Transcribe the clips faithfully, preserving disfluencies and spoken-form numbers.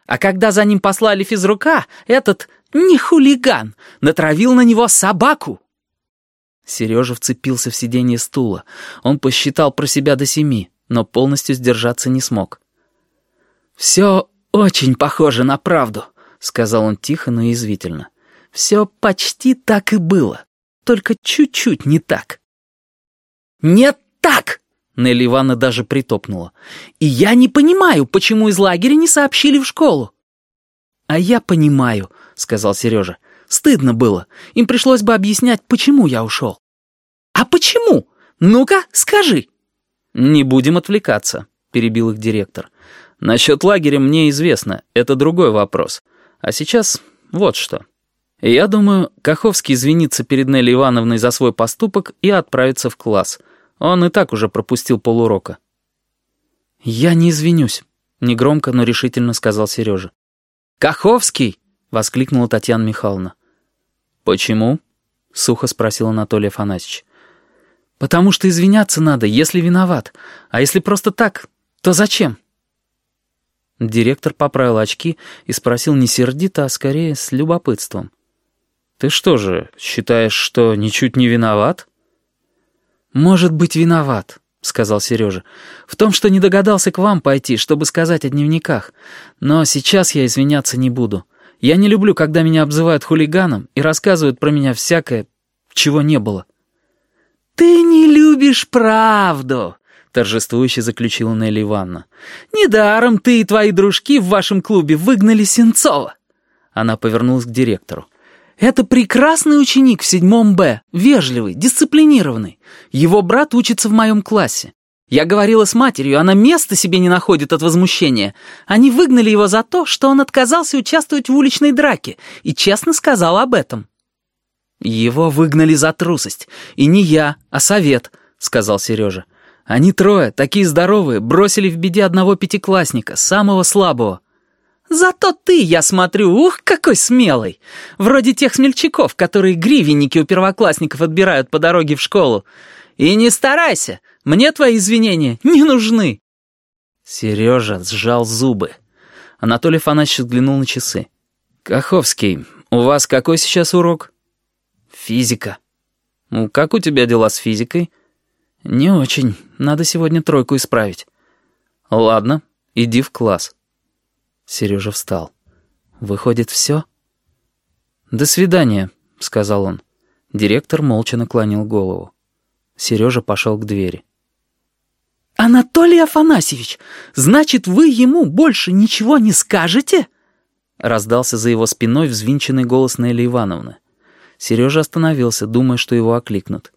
А когда за ним послали физрука, этот не хулиган натравил на него собаку. Сережа вцепился в сиденье стула. Он посчитал про себя до семи, но полностью сдержаться не смог. «Все очень похоже на правду», — сказал он тихо, но язвительно. «Все почти так и было, только чуть-чуть не так». «Не так!» — Нелли Ивановна даже притопнула. «И я не понимаю, почему из лагеря не сообщили в школу». «А я понимаю», — сказал Сережа. «Стыдно было. Им пришлось бы объяснять, почему я ушел». «А почему? Ну-ка, скажи». «Не будем отвлекаться», — перебил их директор. «Насчет лагеря мне известно, это другой вопрос. А сейчас вот что. Я думаю, Каховский извинится перед Нелли Ивановной за свой поступок и отправится в класс. Он и так уже пропустил полурока». «Я не извинюсь», — негромко, но решительно сказал Сережа. «Каховский!» — воскликнула Татьяна Михайловна. «Почему?» — сухо спросил Анатолий Афанасьевич. «Потому что извиняться надо, если виноват. А если просто так, то зачем?» Директор поправил очки и спросил не сердито, а скорее с любопытством. «Ты что же, считаешь, что ничуть не виноват?» «Может быть, виноват», — сказал Сережа. «В том, что не догадался к вам пойти, чтобы сказать о дневниках. Но сейчас я извиняться не буду. Я не люблю, когда меня обзывают хулиганом и рассказывают про меня всякое, чего не было». «Ты не любишь правду», — торжествующе заключила Нелли Ивановна. «Недаром ты и твои дружки в вашем клубе выгнали Сенцова». Она повернулась к директору. «Это прекрасный ученик в седьмом Б, вежливый, дисциплинированный. Его брат учится в моем классе. Я говорила с матерью, она места себе не находит от возмущения. Они выгнали его за то, что он отказался участвовать в уличной драке, и честно сказал об этом». «Его выгнали за трусость. И не я, а совет», — сказал Сережа. «Они трое, такие здоровые, бросили в беде одного пятиклассника, самого слабого». «Зато ты, я смотрю, ух, какой смелый! Вроде тех смельчаков, которые гривенники у первоклассников отбирают по дороге в школу. И не старайся, мне твои извинения не нужны». Сережа сжал зубы. Анатолий Афанасьевич взглянул на часы. «Каховский, у вас какой сейчас урок?» «Физика». «Ну, как у тебя дела с физикой?» «Не очень. Надо сегодня тройку исправить». «Ладно, иди в класс». Сережа встал. «Выходит, все?» «До свидания», — сказал он. Директор молча наклонил голову. Сережа пошел к двери. «Анатолий Афанасьевич, значит, вы ему больше ничего не скажете?» Раздался за его спиной взвинченный голос Нелли Ивановны. Сережа остановился, думая, что его окликнут.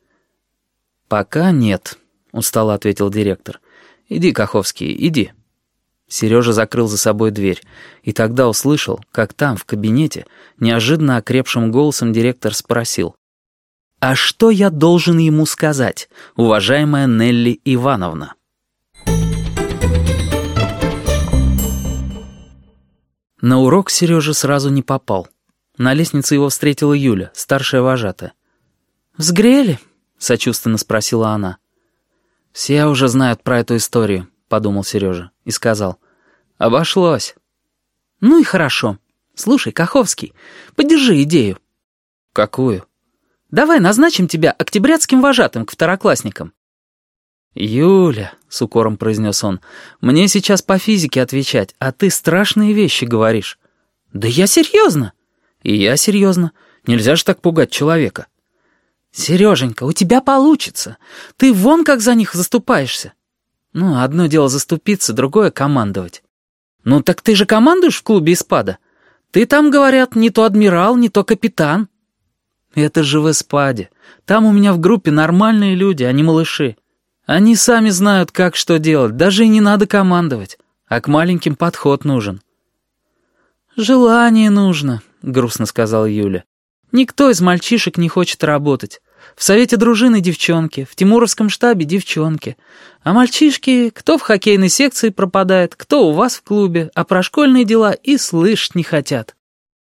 «Пока нет», — устало ответил директор. «Иди, Каховский, иди». Сережа закрыл за собой дверь, и тогда услышал, как там, в кабинете, неожиданно окрепшим голосом директор спросил. «А что я должен ему сказать, уважаемая Нелли Ивановна?» На урок Сережа сразу не попал. На лестнице его встретила Юля, старшая вожатая. «Взгрели?» — сочувственно спросила она. «Все уже знают про эту историю», — подумал Сережа и сказал. «Обошлось». «Ну и хорошо. Слушай, Каховский, поддержи идею». «Какую?» «Давай назначим тебя октябрятским вожатым к второклассникам». «Юля», — с укором произнес он, — «мне сейчас по физике отвечать, а ты страшные вещи говоришь». «Да я серьезно». «И я серьезно. Нельзя же так пугать человека». «Сереженька, у тебя получится. Ты вон как за них заступаешься». «Ну, одно дело заступиться, другое — командовать». «Ну, так ты же командуешь в клубе Испада? Ты там, говорят, не то адмирал, не то капитан». «Это же в Испаде. Там у меня в группе нормальные люди, а не малыши. Они сами знают, как что делать, даже и не надо командовать. А к маленьким подход нужен». «Желание нужно», — грустно сказала Юля. «Никто из мальчишек не хочет работать. В совете дружины девчонки, в тимуровском штабе девчонки. А мальчишки, кто в хоккейной секции пропадает, кто у вас в клубе, а про школьные дела и слышать не хотят».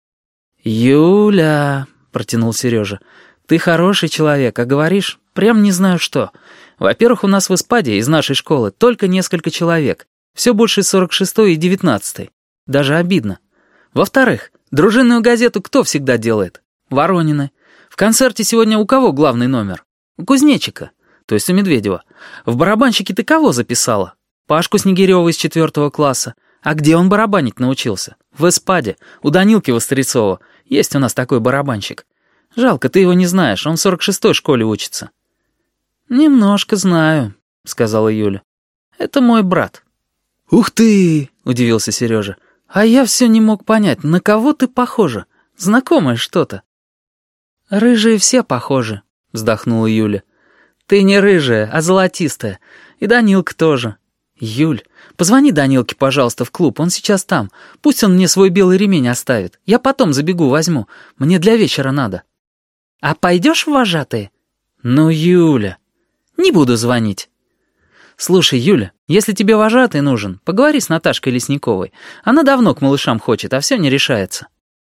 «Юля», — протянул Сережа, — «ты хороший человек, а говоришь, прям не знаю что. Во-первых, у нас в Испаде из нашей школы только несколько человек, все больше из сорок шестой и девятнадцатой. Даже обидно. Во-вторых, дружинную газету кто всегда делает? Воронины. В концерте сегодня у кого главный номер? У кузнечика, то есть у Медведева. В барабанщике ты кого записала? Пашку Снегирева из четвертого класса. А где он барабанить научился? В эспаде, у Данилки Вострецова. Есть у нас такой барабанщик. Жалко, ты его не знаешь, он в сорок шестой школе учится». «Немножко знаю», — сказала Юля. «Это мой брат». «Ух ты!» — удивился Сережа. «А я все не мог понять, на кого ты похожа? Знакомое что-то». «Рыжие все похожи», — вздохнула Юля. «Ты не рыжая, а золотистая. И Данилка тоже. Юль, позвони Данилке, пожалуйста, в клуб, он сейчас там. Пусть он мне свой белый ремень оставит. Я потом забегу, возьму. Мне для вечера надо». «А пойдешь в вожатые?» «Ну, Юля, не буду звонить». «Слушай, Юля, если тебе вожатый нужен, поговори с Наташкой Лесниковой. Она давно к малышам хочет, а все не решается».